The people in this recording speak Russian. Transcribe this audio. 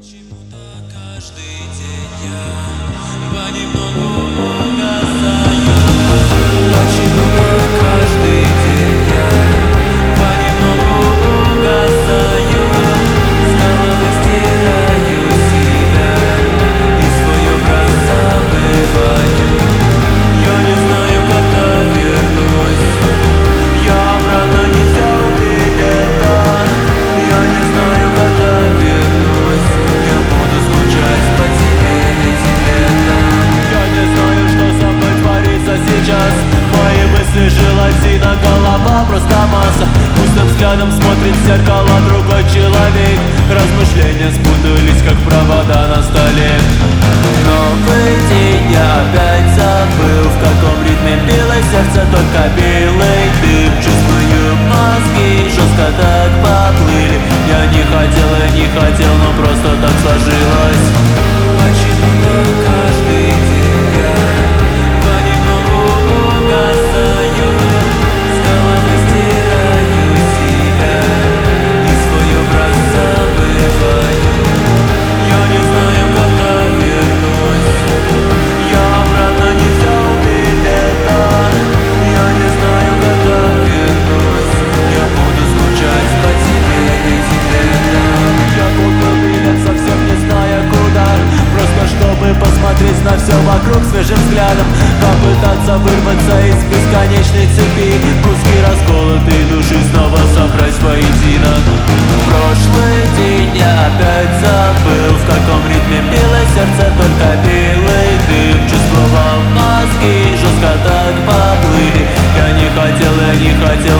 Почему-то каждый день я понемногу угасаю. Почему-то каждый день я понемногу угасаю. С головы стираю себя и свой образ забываю. Я не знаю, когда вернусь. Я обратно не взял билета. Я не знаю, когда вернусь. Я буду скучать по тебе этим летом. Я не знаю, что со мной творится сейчас. Мои мысли желатина, голова просто масса. Пустым взглядом смотрит в зеркало другой человек. Размышления спутались, как провода на столе. Новый день, я опять забыл, в каком ритме билось сердце, только белый дым. Чувствую, мозги жестко так поплыли. Я не хотел, но просто так сложилось. Почему-то каждый день я понемногу угасаю. С головы стираю себя и свой образ забываю. Я не знаю, когда вернусь. Я обратно не взял билета. Я не знаю, когда вернусь. Я буду скучать по тебе этим летом. Я купил билет, совсем не зная куда. Просто чтобы посмотреть на все вокруг свежим взглядом. Попытаться вырваться из бесконечной цепи. Куски расколотой души снова собрать воедино. Прошлый день я опять забыл, в каком ритме билось сердце, только белый дым. Чувствовал, мозги жестко так поплыли. Я не хотел,